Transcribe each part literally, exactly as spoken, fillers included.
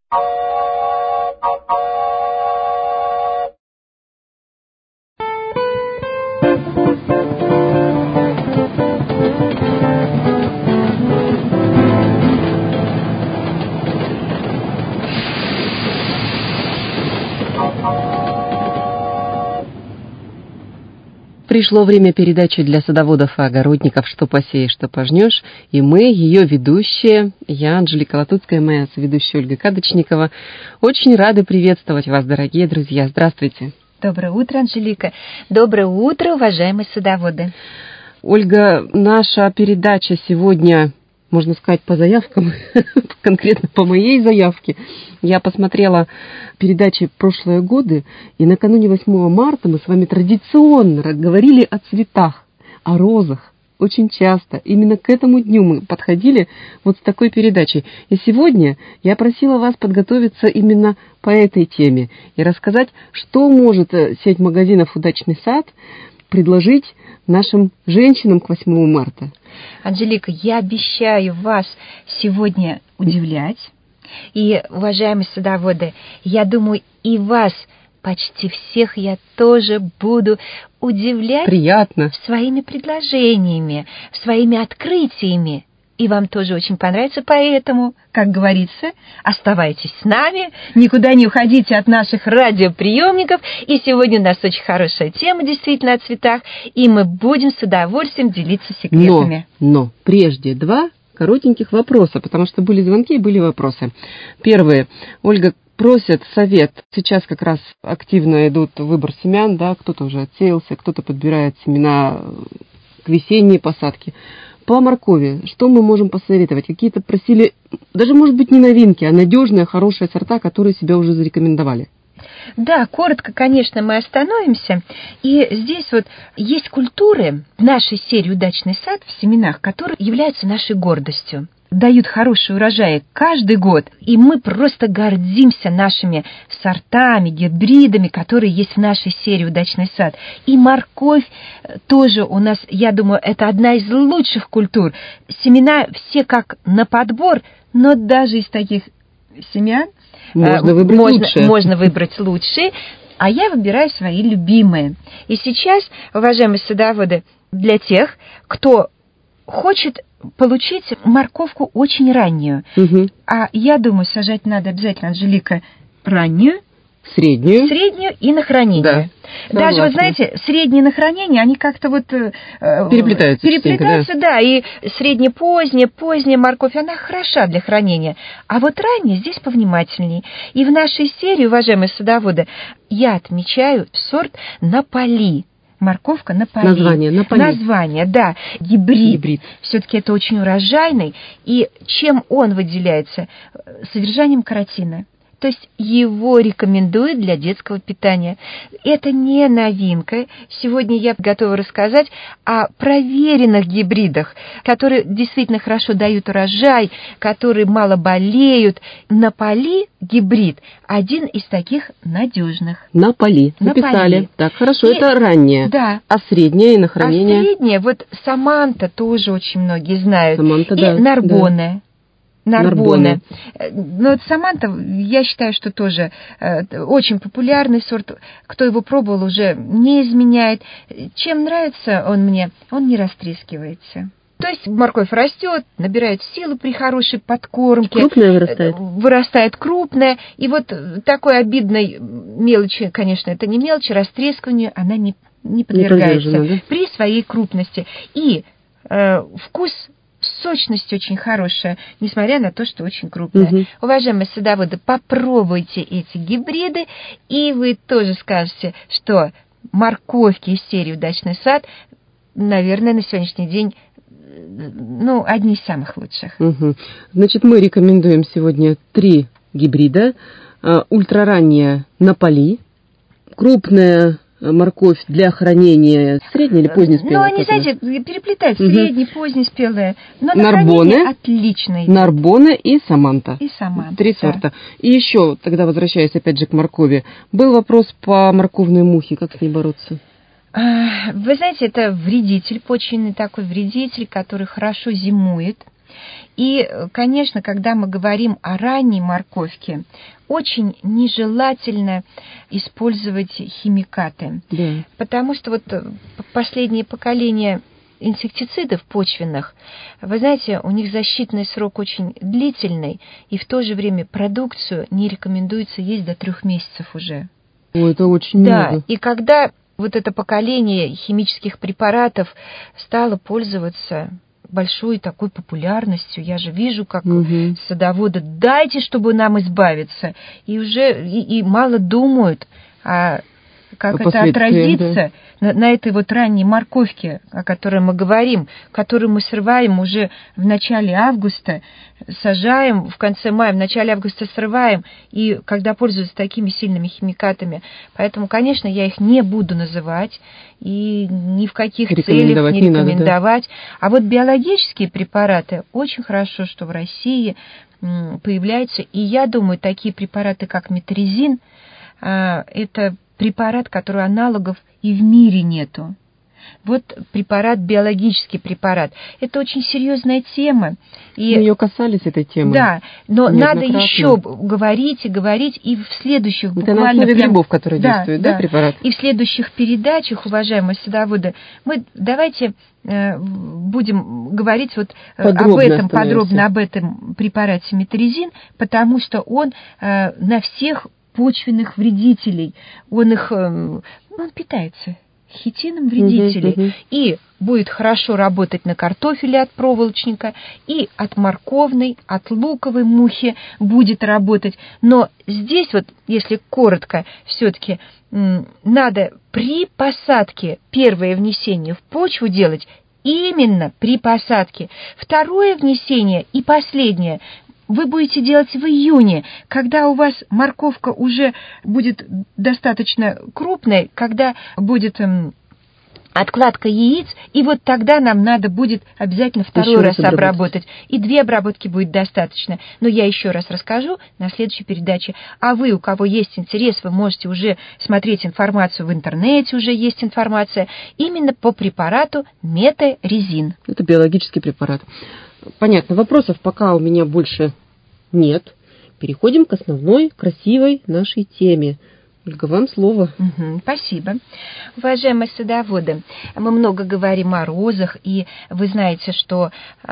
Пришло время передачи для садоводов и огородников «Что посеешь, что пожнешь», и мы, ее ведущие, я, Анжелика Латуцкая, моя соведущая Ольга Кадочникова, очень рады приветствовать вас, дорогие друзья. Здравствуйте. Доброе утро, Анжелика. Доброе утро, уважаемые садоводы. Ольга, наша передача сегодня, можно сказать, по заявкам, конкретно по моей заявке. Я посмотрела передачи прошлые годы, и накануне восьмого марта мы с вами традиционно говорили о цветах, о розах. Очень часто именно к этому дню мы подходили вот с такой передачей. И сегодня я просила вас подготовиться именно по этой теме и рассказать, что может сеть магазинов «Удачный сад» предложить нашим женщинам к восьмому марта. Анжелика, я обещаю вас сегодня удивлять. И, уважаемые садоводы, я думаю, и вас, почти всех, я тоже буду удивлять Приятно. своими предложениями, своими открытиями. И вам тоже очень понравится, поэтому, как говорится, оставайтесь с нами, никуда не уходите от наших радиоприемников. И сегодня у нас очень хорошая тема, действительно, о цветах, и мы будем с удовольствием делиться секретами. Но, но прежде два коротеньких вопроса, потому что были звонки и были вопросы. Первые. Ольга просит совет. Сейчас как раз активно идут выбор семян, да, кто-то уже отсеялся, кто-то подбирает семена к весенней посадке. По моркови, что мы можем посоветовать? Какие-то просили, даже, может быть, не новинки, а надежные, хорошие сорта, которые себя уже зарекомендовали. Да, коротко, конечно, мы остановимся. И здесь вот есть культуры в нашей серии «Удачный сад» в семенах, которые являются нашей гордостью. Дают хорошие урожаи каждый год, и мы просто гордимся нашими сортами, гибридами, которые есть в нашей серии «Удачный сад». И морковь тоже у нас, я думаю, это одна из лучших культур. Семена все как на подбор, но даже из таких семян можно выбрать можно, лучшие. Можно выбрать лучшие, а я выбираю свои любимые. И сейчас, уважаемые садоводы, для тех, кто хочет получить морковку очень раннюю, угу. а я думаю, сажать надо обязательно, Анжелика, раннюю, среднюю, среднюю и на хранение. Да. Даже, вы знаете, средние на хранение, они как-то вот э, переплетаются, переплетаются, да. да, и среднепоздняя, поздняя морковь, она хороша для хранения. А вот ранняя здесь повнимательней. И в нашей серии, уважаемые садоводы, я отмечаю сорт «Наполи». Морковка «Наполи». Название «Наполи». Название, да. Гибрид. Гибрид. Все-таки это очень урожайный. И чем он выделяется? Содержанием каротина. То есть его рекомендуют для детского питания. Это не новинка. Сегодня я готова рассказать о проверенных гибридах, которые действительно хорошо дают урожай, которые мало болеют. Наполи гибрид один из таких надежных. Наполи. Написали. Так, хорошо, и, это раннее. Да. А среднее на хранение? А среднее, вот Саманта тоже очень многие знают. Саманта, и да. Нарбоне. Да. Нарбоне. Но вот Саманта, я считаю, что тоже э, очень популярный сорт. Кто его пробовал, уже не изменяет. Чем нравится он мне, он не растрескивается. То есть морковь растет, набирает силу при хорошей подкормке. Крупная вырастает. Вырастает крупная. И вот такой обидной мелочи, конечно, это не мелочь, растрескиванию она не, не подвергается не да? при своей крупности. И э, вкус... Сочность очень хорошая, несмотря на то, что очень крупная. Угу. Уважаемые садоводы, попробуйте эти гибриды, и вы тоже скажете, что морковки из серии «Удачный сад», наверное, на сегодняшний день, ну, одни из самых лучших. Угу. Значит, мы рекомендуем сегодня три гибрида. Ультраранняя «Наполи», крупная морковь для хранения средняя или позднеспелая? Ну, они, знаете, переплетают угу. средний, позднеспелая. Но на Нарбоне, хранение отлично. Нарбоне и Саманта. И Саманта. Три да. сорта. И еще, тогда возвращаясь опять же к моркови, был вопрос по морковной мухе. Как с ней бороться? Вы знаете, это вредитель, почвенный такой вредитель, который хорошо зимует. И, конечно, когда мы говорим о ранней морковке, очень нежелательно использовать химикаты. Да. Потому что вот последнее поколение инсектицидов почвенных, вы знаете, у них защитный срок очень длительный, и в то же время продукцию не рекомендуется есть до трех месяцев уже. О, это очень да, много. И когда вот это поколение химических препаратов стало пользоваться большой такой популярностью, я же вижу, как угу. садоводы, дайте, чтобы нам избавиться, и уже и, и мало думают о как это отразится да. на, на этой вот ранней морковке, о которой мы говорим, которую мы срываем уже в начале августа, сажаем в конце мая, в начале августа срываем, и когда пользуются такими сильными химикатами. Поэтому, конечно, я их не буду называть и ни в каких целях не, не рекомендовать. Надо, да. А вот биологические препараты, очень хорошо, что в России появляются, и я думаю, такие препараты, как метризин, это препарат, который аналогов и в мире нету. Вот препарат, биологический препарат. Это очень серьезная тема. И, мы ее касались, этой темы. Да, но надо еще говорить и говорить, и в следующих это буквально... на основе прям, грибов, которые да, действуют, да, да, препарат? И в следующих передачах, уважаемые садоводы, мы давайте э, будем говорить вот подробно об этом, подробно об этом препарате метризин, потому что он э, на всех почвенных вредителей, он их, он питается хитином вредителей, uh-huh, uh-huh. и будет хорошо работать на картофеле от проволочника, и от морковной, от луковой мухи будет работать. Но здесь вот, если коротко, все-таки надо при посадке первое внесение в почву делать именно при посадке. Второе внесение и последнее вы будете делать в июне, когда у вас морковка уже будет достаточно крупной, когда будет эм, откладка яиц, и вот тогда нам надо будет обязательно второй еще раз обработать. обработать. И две обработки будет достаточно. Но я еще раз расскажу на следующей передаче. А вы, у кого есть интерес, вы можете уже смотреть информацию в интернете, уже есть информация, именно по препарату метаризин. Это биологический препарат. Понятно, вопросов пока у меня больше нет. Переходим к основной, красивой нашей теме. Ольга, вам слово. Угу, спасибо. Уважаемые садоводы, мы много говорим о розах, и вы знаете, что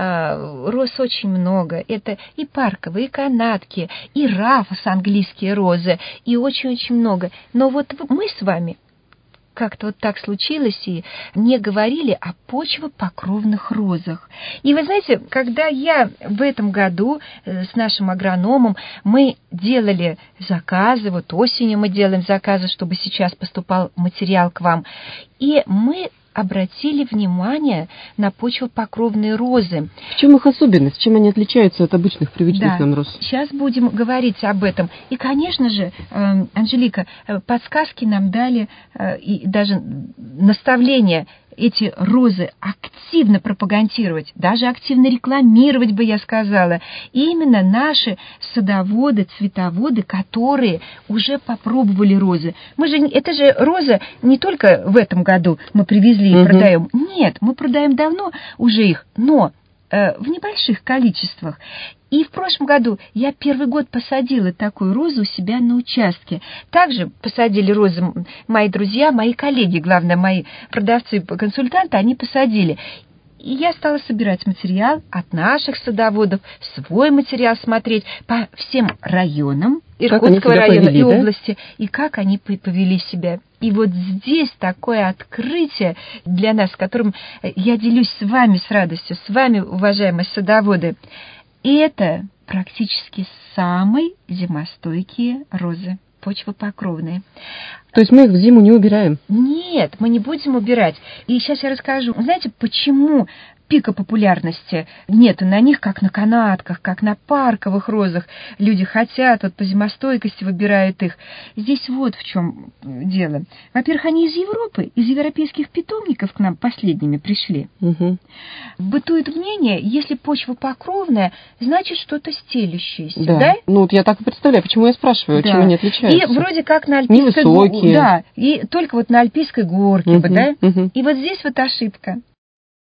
э, роз очень много. Это и парковые, и канатки, и рафус, английские розы, и очень-очень много. Но вот мы с вами как-то вот так случилось, и не говорили о почвопокровных розах. И вы знаете, когда я в этом году с нашим агрономом, мы делали заказы, вот осенью мы делаем заказы, чтобы сейчас поступал материал к вам, и мы обратили внимание на почвопокровные розы. В чем их особенность? Чем они отличаются от обычных привычных да, нам роз? Сейчас будем говорить об этом. И, конечно же, Анжелика, подсказки нам дали и даже наставления эти розы активно пропагандировать, даже активно рекламировать, бы я сказала. И именно наши садоводы, цветоводы, которые уже попробовали розы. Мы же, это же роза не только в этом году мы привезли и угу. продаем. Нет, мы продаем давно уже их, но э, в небольших количествах. И в прошлом году я первый год посадила такую розу у себя на участке. Также посадили розы мои друзья, мои коллеги, главное, мои продавцы-консультанты, они посадили. И я стала собирать материал от наших садоводов, свой материал смотреть по всем районам Иркутского района повели, и да? области, и как они повели себя. И вот здесь такое открытие для нас, которым я делюсь с вами с радостью, с вами, уважаемые садоводы. И это практически самые зимостойкие розы, почвопокровные. То есть мы их в зиму не убираем? Нет, мы не будем убирать. И сейчас я расскажу. Знаете, почему пика популярности нету на них, как на канатках, как на парковых розах? Люди хотят, вот по зимостойкости выбирают их. Здесь вот в чем дело. Во-первых, они из Европы, из европейских питомников к нам последними пришли. Угу. Бытует мнение, если почва покровная, значит что-то стелющееся. Да. да? Ну вот я так и представляю, почему я спрашиваю, да. чем они отличаются. И вроде как на альпийской горке. Да, и только вот на альпийской горке, угу, бы, да? угу. И вот здесь вот ошибка.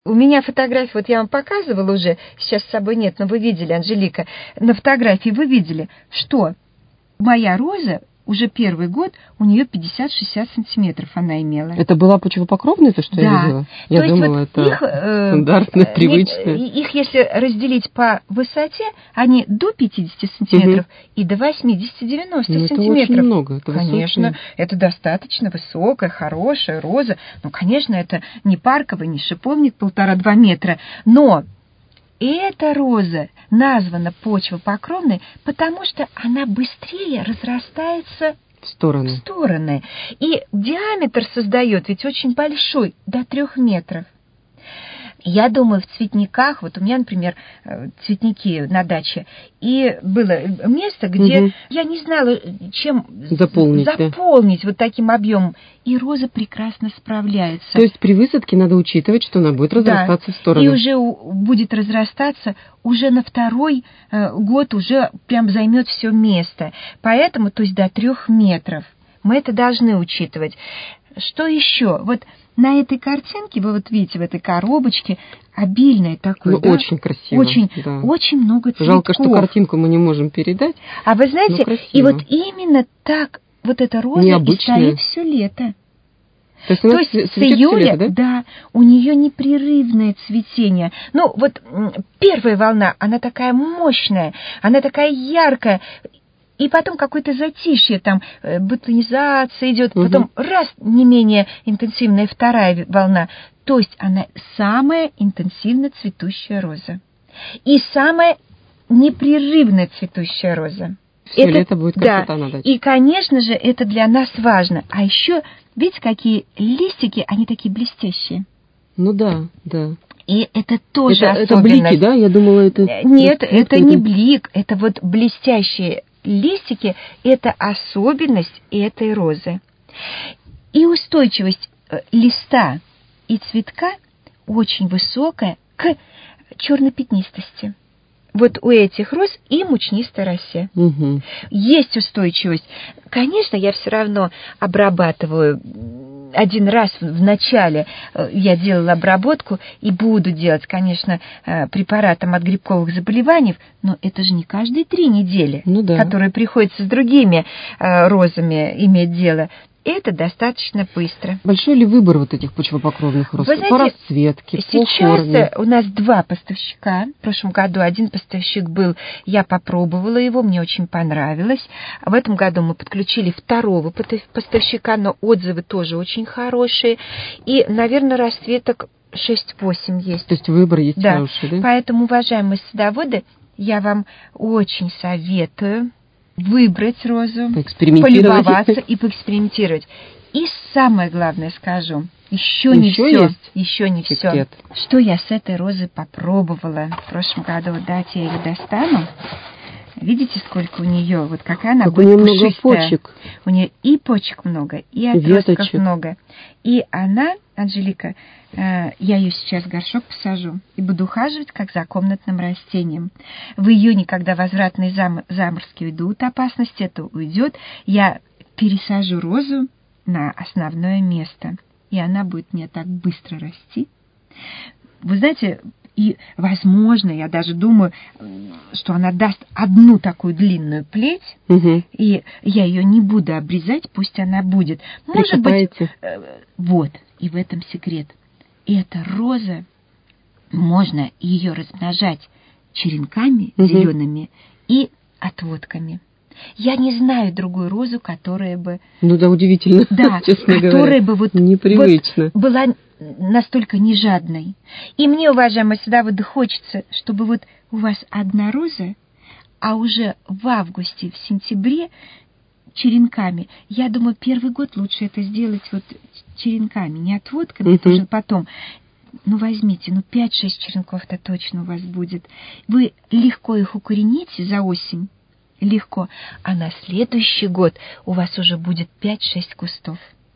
У меня фотография, вот я вам показывала уже, сейчас с собой нет, но вы видели, Анжелика, на фотографии вы видели, что моя роза уже первый год, у нее пятьдесят-шестьдесят сантиметров она имела. Это была почвопокровная, то, что да. я видела? Я то думала, есть это вот их, э, стандартная, привычная. Их, если разделить по высоте, они до пятидесяти сантиметров угу. и до восьмидесяти-девяноста ну, сантиметров. Это очень много. Это конечно, высокая. Это достаточно высокая, хорошая роза. Ну, конечно, это не парковый, не шиповник полтора-два метра, но... эта роза названа почвопокровной, потому что она быстрее разрастается в стороны. в стороны. И диаметр создает ведь очень большой, до трех метров. Я думаю, в цветниках, вот у меня, например, цветники на даче, и было место, где угу. я не знала, чем заполнить, заполнить да. вот таким объемом, и роза прекрасно справляется. То есть при высадке надо учитывать, что она будет разрастаться да. в сторону. И уже будет разрастаться, уже на второй год уже прям займет все место. Поэтому, то есть до трех метров. Мы это должны учитывать. Что еще? Вот на этой картинке, вы вот видите, в этой коробочке обильное такое, ну, да? очень красиво. Очень, да. очень много цветков. Жалко, что картинку мы не можем передать. А вы знаете, и вот именно так вот эта роза необычная. И стоит все лето. То есть, То есть с июля, лето, да? да, у нее непрерывное цветение. Ну, вот первая волна, она такая мощная, она такая яркая. И потом какое-то затишье, там, бутонизация идет, угу. потом раз, не менее интенсивная вторая волна. То есть она самая интенсивно цветущая роза. И самая непрерывно цветущая роза. Все это, лето будет красота да. на даче. И, конечно же, это для нас важно. А еще, видите, какие листики, они такие блестящие. Ну да, да. И это тоже это, особенность. Это блики, да? Я думала, это... Нет, это не блик, это вот блестящие листики – это особенность этой розы. И устойчивость листа и цветка очень высокая к черно-пятнистости. Вот у этих роз и мучнистой росе. Угу. Есть устойчивость. Конечно, я все равно обрабатываю. Один раз в начале я делала обработку и буду делать, конечно, препаратом от грибковых заболеваний, но это же не каждые три недели, ну да. которые приходится с другими розами иметь дело. Это достаточно быстро. Большой ли выбор вот этих почвопокровных роз? Вы знаете, по расцветке, по сейчас форме? У нас два поставщика. В прошлом году один поставщик был, я попробовала его, мне очень понравилось. А в этом году мы подключили второго поставщика, но отзывы тоже очень хорошие. И, наверное, расцветок шесть-восемь есть. То есть выбор есть да. хороший, да? Поэтому, уважаемые садоводы, я вам очень советую выбрать розу, полюбоваться и поэкспериментировать. И самое главное скажу, еще, еще не все, есть еще не секрет. все. Что я с этой розой попробовала в прошлом году, вот дайте я ее достану. Видите, сколько у нее, вот какая она как будет у нее пушистая. Много почек. У нее и почек много, и отростков веточек. много. И она, Анжелика, э, я ее сейчас в горшок посажу и буду ухаживать, как за комнатным растением. В июне, когда возвратные зам- заморозки уйдут, опасность это уйдет, я пересажу розу на основное место. И она будет мне так быстро расти. Вы знаете... И, возможно, я даже думаю, что она даст одну такую длинную плеть, угу. и я ее не буду обрезать, пусть она будет. Может быть, вот, и в этом секрет. Эта роза, можно ее размножать черенками угу. зелеными и отводками. Я не знаю другую розу, которая бы... Ну да, удивительно, да, честно которая говоря. бы вот, непривычно. Вот была настолько не жадной. И мне, уважаемые садоводы, хочется, чтобы вот у вас одна роза, а уже в августе, в сентябре черенками. Я думаю, первый год лучше это сделать вот черенками, не отводками, uh-huh. это уже потом. Ну, возьмите, ну, пять-шесть черенков-то точно у вас будет. Вы легко их укорените за осень, легко, а на следующий год у вас уже будет пять-шесть кустов.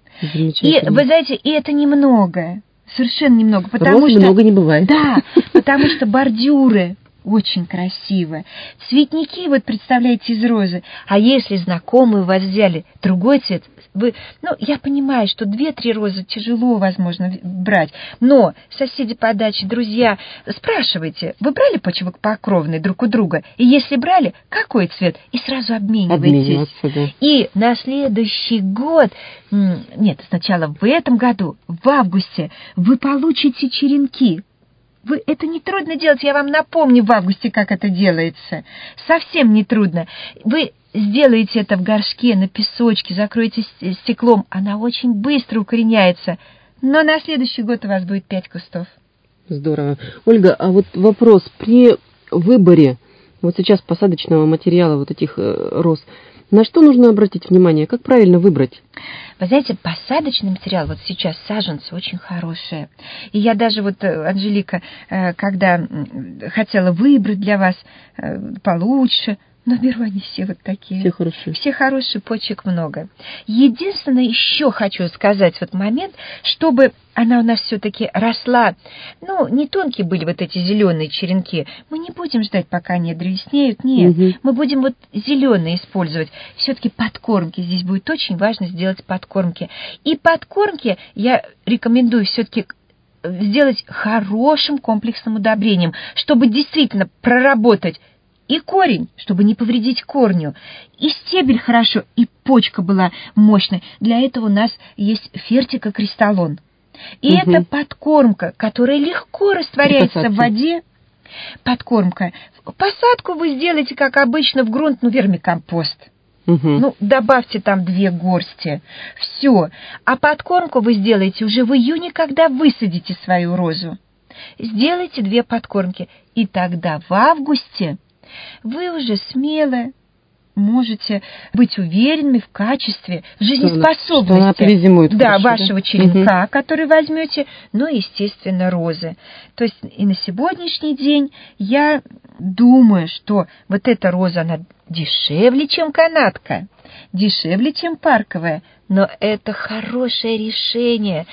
И, вы знаете, и это немного, совершенно немного, потому Роз что... много не бывает. Да, потому что бордюры, очень красиво. Цветники, вот представляете, из розы. А если знакомые у вас взяли другой цвет, вы, ну, я понимаю, что две-три розы тяжело, возможно, брать, но соседи по даче, друзья, спрашивайте, вы брали почвопокровный друг у друга? И если брали, какой цвет? И сразу обменивайтесь. Да. И на следующий год, нет, сначала в этом году, в августе, вы получите черенки. Вы, это не трудно делать, я вам напомню в августе, как это делается. Совсем не трудно. Вы сделаете это в горшке, на песочке, закроете стеклом. Она очень быстро укореняется. Но на следующий год у вас будет пять кустов. Здорово. Ольга, а вот вопрос. При выборе вот сейчас посадочного материала вот этих э, роз, на что нужно обратить внимание? Как правильно выбрать? Вы знаете, посадочный материал, вот сейчас саженцы очень хорошие. И я даже вот, Анжелика, когда хотела выбрать для вас получше, но беру они все вот такие. Все хорошие. Все хорошие, почек много. Единственное, еще хочу сказать вот момент, чтобы она у нас все-таки росла. Ну, не тонкие были вот эти зеленые черенки. Мы не будем ждать, пока они древеснеют. Нет, угу. Мы будем вот зеленые использовать. Все-таки подкормки. Здесь будет очень важно сделать подкормки. И подкормки я рекомендую все-таки сделать хорошим комплексным удобрением, чтобы действительно проработать и корень, чтобы не повредить корню, и стебель хорошо, и почка была мощной. Для этого у нас есть фертикокристаллон. И угу. это подкормка, которая легко растворяется в воде. Подкормка. Посадку вы сделаете, как обычно, в грунт, ну, вермикомпост. Угу. Ну, добавьте там две горсти. Все. А подкормку вы сделаете уже в июне, когда высадите свою розу. Сделайте две подкормки. И тогда в августе вы уже смело можете быть уверены в качестве жизнеспособности, что она перезимует, да, хорошо, вашего да? черенка, угу. который возьмете, ну, естественно, розы. То есть и на сегодняшний день я думаю, что вот эта роза, она дешевле, чем канадка, дешевле, чем парковая, но это хорошее решение,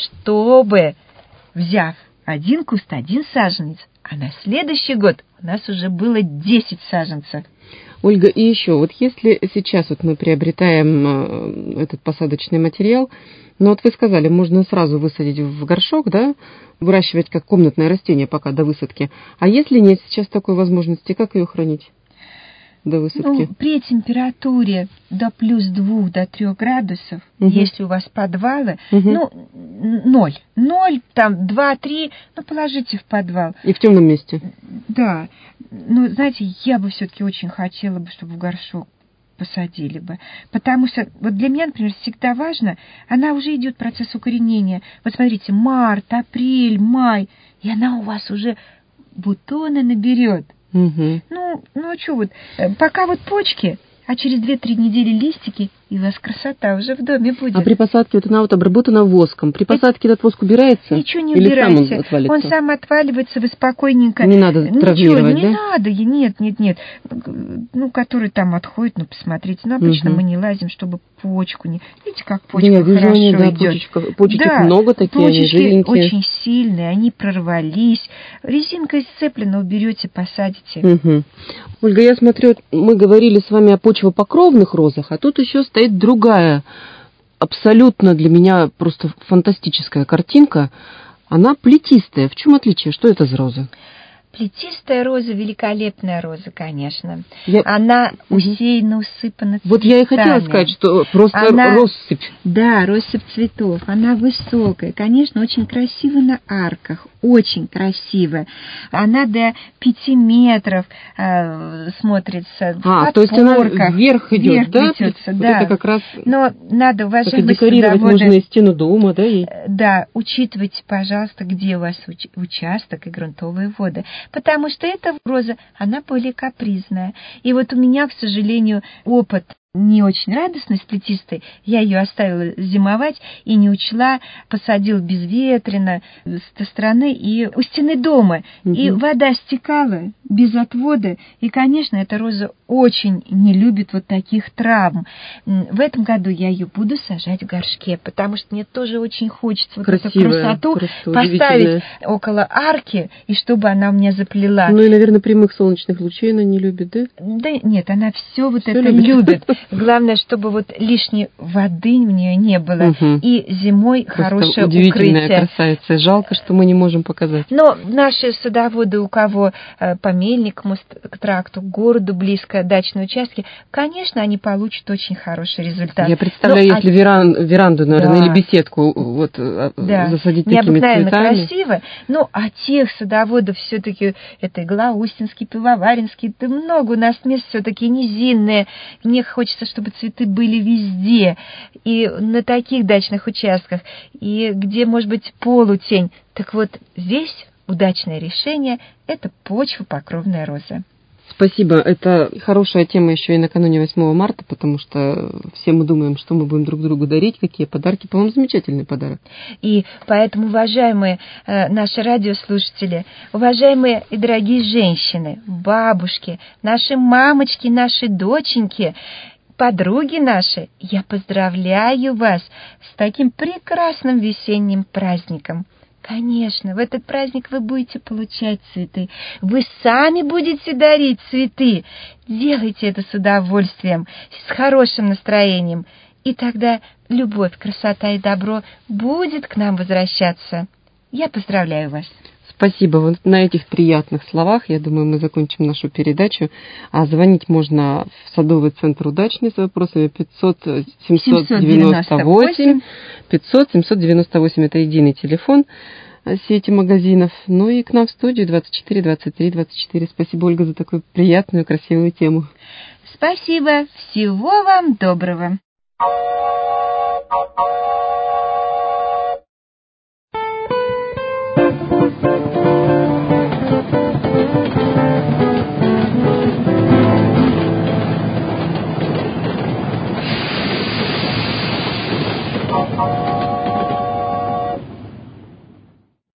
чтобы, взяв один куст, один саженец, а на следующий год у нас уже было десять саженцев. Ольга, и еще, вот если сейчас вот мы приобретаем этот посадочный материал, ну вот вы сказали, можно сразу высадить в горшок, да, выращивать как комнатное растение пока до высадки. А если нет сейчас такой возможности, как ее хранить до высадки? Ну, при температуре до плюс двух, до трех градусов, угу. если у вас подвалы, угу. ну, ноль, ноль, там, два-три, ну, положите в подвал. И в темном месте? Да. Ну, знаете, я бы все-таки очень хотела бы, чтобы в горшок посадили бы. Потому что вот для меня, например, всегда важно, она уже идет процесс укоренения. Вот смотрите, март, апрель, май, и она у вас уже бутоны наберет. Угу. Ну, ну а что вот, пока вот почки, а через две-три недели листики, и у вас красота уже в доме будет. А при посадке вот она вот обработана воском. При посадке этот воск убирается? Ничего не или убирайте. Сам он отвалится? Он сам отваливается, вы спокойненько. Не надо травмировать, Ничего, да? не надо, нет, нет, нет. Ну, который там отходит, ну, посмотрите. Ну, обычно угу. мы не лазим, чтобы почку не... Видите, как почка да, хорошо они, да, идет. Почечка, почечек да, много такие, они жирненькие. Очень сильные, они прорвались. Резинкой сцеплено, уберете, посадите. Угу. Ольга, я смотрю, мы говорили с вами о почвопокровных розах, а тут еще стоит другая, абсолютно для меня просто фантастическая картинка. Она плетистая. В чем отличие? Что это за роза? Плетистая роза, великолепная роза, конечно. Я... Она усеяна, усыпана цветами. Вот я и хотела сказать, что просто она... россыпь. Да, россыпь цветов. Она высокая, конечно, очень красиво на арках, очень красиво. Она до пяти метров э, смотрится в а, подпорках. То есть она вверх идет, вверх да? Плетется, вот да. Это как раз... Но надо, уважаемые декорировать садоводы, можно и стену дома, да? И... Да, учитывайте, пожалуйста, где у вас уч- участок и грунтовые воды. Потому что эта роза, она более капризная. И вот у меня, к сожалению, опыт не очень радостной, цветистой, я ее оставила зимовать и не учла, посадила безветренно с той стороны и у стены дома. Угу. И вода стекала без отвода. И, конечно, эта роза очень не любит вот таких травм. В этом году я ее буду сажать в горшке, потому что мне тоже очень хочется вот Красивая, эту красоту поставить около арки, и чтобы она у меня заплела. Ну и, наверное, прямых солнечных лучей она не любит, да? Да нет, она все вот всё это любит. любит. Главное, чтобы вот лишней воды в нее не было. Угу. И зимой просто хорошее удивительная укрытие. Красавица. Жалко, что мы не можем показать. Но наши садоводы, у кого по Мельниковому тракту, к городу близко, дачные участки, конечно, они получат очень хороший результат. Я представляю, Но, если а... веран, веранду, наверное, да. или беседку вот, да. засадить такими необыкновенно цветами. Красиво. Ну, а тех садоводов все-таки, это Глаустинский, Пивоваренский, да много у нас мест все-таки низинные. Мне хочется, чтобы цветы были везде. И на таких дачных участках, и где, может быть, полутень. Так вот, здесь удачное решение – это почвопокровная роза. Спасибо. Это хорошая тема еще и накануне восьмого марта, потому что все мы думаем, что мы будем друг другу дарить, какие подарки. По-моему, замечательный подарок. И поэтому, уважаемые э, наши радиослушатели, уважаемые и дорогие женщины, бабушки, наши мамочки, наши доченьки, подруги наши, я поздравляю вас с таким прекрасным весенним праздником. Конечно, в этот праздник вы будете получать цветы. Вы сами будете дарить цветы. Делайте это с удовольствием, с хорошим настроением. И тогда любовь, красота и добро будет к нам возвращаться. Я поздравляю вас. Спасибо. Вот на этих приятных словах, я думаю, мы закончим нашу передачу. А звонить можно в садовый центр «Удачный» с вопросами пятьсот семьсот девяносто восемь. пятьсот семьсот девяносто восемь – это единый телефон сети магазинов. Ну и к нам в студию двадцать четыре двадцать три двадцать четыре. Спасибо, Ольга, за такую приятную, красивую тему. Спасибо. Всего вам доброго.